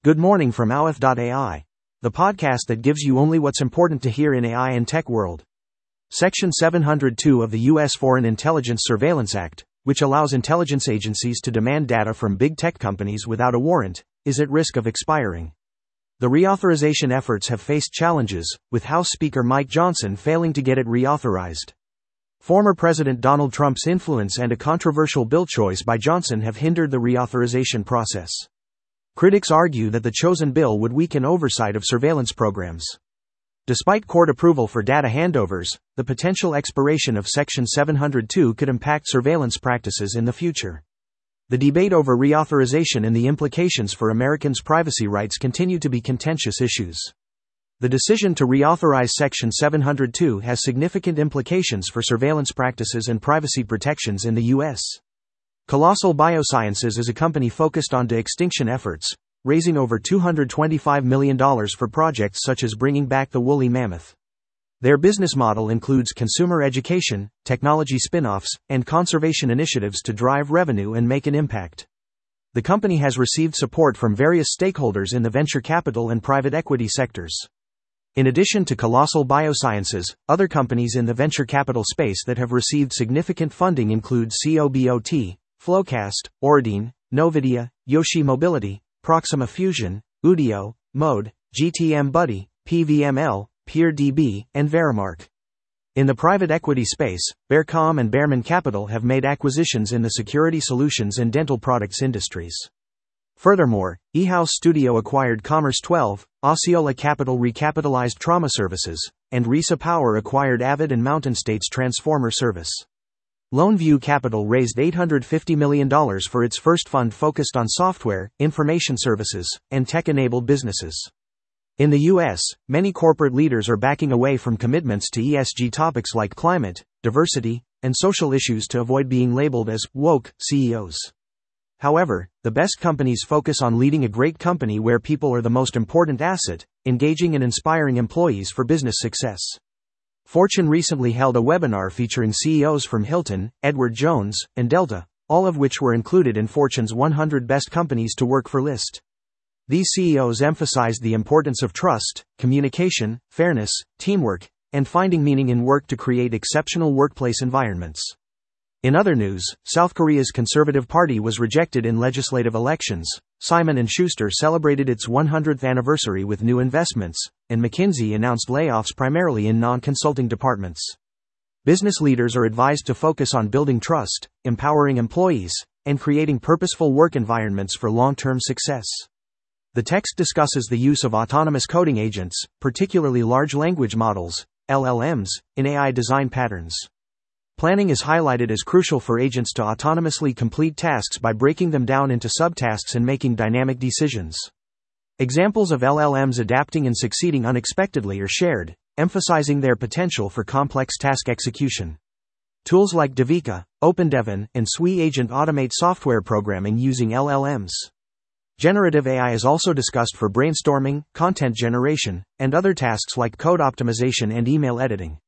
Good morning from Aweth.ai, the podcast that gives you only what's important to hear in AI and tech world. Section 702 of the U.S. Foreign Intelligence Surveillance Act, which allows intelligence agencies to demand data from big tech companies without a warrant, is at risk of expiring. The reauthorization efforts have faced challenges, with House Speaker Mike Johnson failing to get it reauthorized. Former President Donald Trump's influence and a controversial bill choice by Johnson have hindered the reauthorization process. Critics argue that the chosen bill would weaken oversight of surveillance programs. Despite court approval for data handovers, the potential expiration of Section 702 could impact surveillance practices in the future. The debate over reauthorization and the implications for Americans' privacy rights continue to be contentious issues. The decision to reauthorize Section 702 has significant implications for surveillance practices and privacy protections in the U.S. Colossal Biosciences is a company focused on de-extinction efforts, raising over $225 million for projects such as bringing back the woolly mammoth. Their business model includes consumer education, technology spin-offs, and conservation initiatives to drive revenue and make an impact. The company has received support from various stakeholders in the venture capital and private equity sectors. In addition to Colossal Biosciences, other companies in the venture capital space that have received significant funding include Cobot, Flowcast, Auradine, Novidia, Yoshi Mobility, Proxima Fusion, Udio, Mode, GTM Buddy, PVML, PeerDB, and Verimark. In the private equity space, Bearcom and Bearman Capital have made acquisitions in the security solutions and dental products industries. Furthermore, eHouse Studio acquired Commerce 12, Osceola Capital recapitalized Trauma Services, and Risa Power acquired Avid and Mountain States Transformer Service. Loneview Capital raised $850 million for its first fund focused on software, information services, and tech-enabled businesses. In the U.S., many corporate leaders are backing away from commitments to ESG topics like climate, diversity, and social issues to avoid being labeled as woke CEOs. However, the best companies focus on leading a great company where people are the most important asset, engaging and inspiring employees for business success. Fortune recently held a webinar featuring CEOs from Hilton, Edward Jones, and Delta, all of which were included in Fortune's 100 Best Companies to Work For list. These CEOs emphasized the importance of trust, communication, fairness, teamwork, and finding meaning in work to create exceptional workplace environments. In other news, South Korea's Conservative Party was rejected in legislative elections. Simon & Schuster celebrated its 100th anniversary with new investments, and McKinsey announced layoffs primarily in non-consulting departments. Business leaders are advised to focus on building trust, empowering employees, and creating purposeful work environments for long-term success. The text discusses the use of autonomous coding agents, particularly large language models, LLMs, in AI design patterns. Planning is highlighted as crucial for agents to autonomously complete tasks by breaking them down into subtasks and making dynamic decisions. Examples of LLMs adapting and succeeding unexpectedly are shared, emphasizing their potential for complex task execution. Tools like Devika, OpenDevin, and Sui Agent automate software programming using LLMs. Generative AI is also discussed for brainstorming, content generation, and other tasks like code optimization and email editing.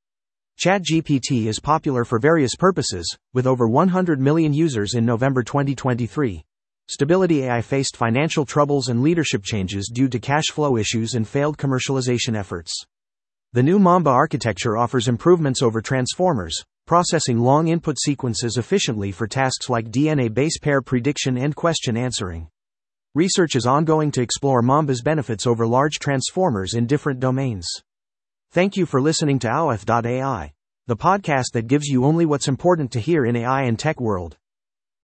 ChatGPT is popular for various purposes, with over 100 million users in November 2023. Stability AI faced financial troubles and leadership changes due to cash flow issues and failed commercialization efforts. The new Mamba architecture offers improvements over transformers, processing long input sequences efficiently for tasks like DNA base pair prediction and question answering. Research is ongoing to explore Mamba's benefits over large transformers in different domains. Thank you for listening to Aweth.ai, the podcast that gives you only what's important to hear in AI and tech world.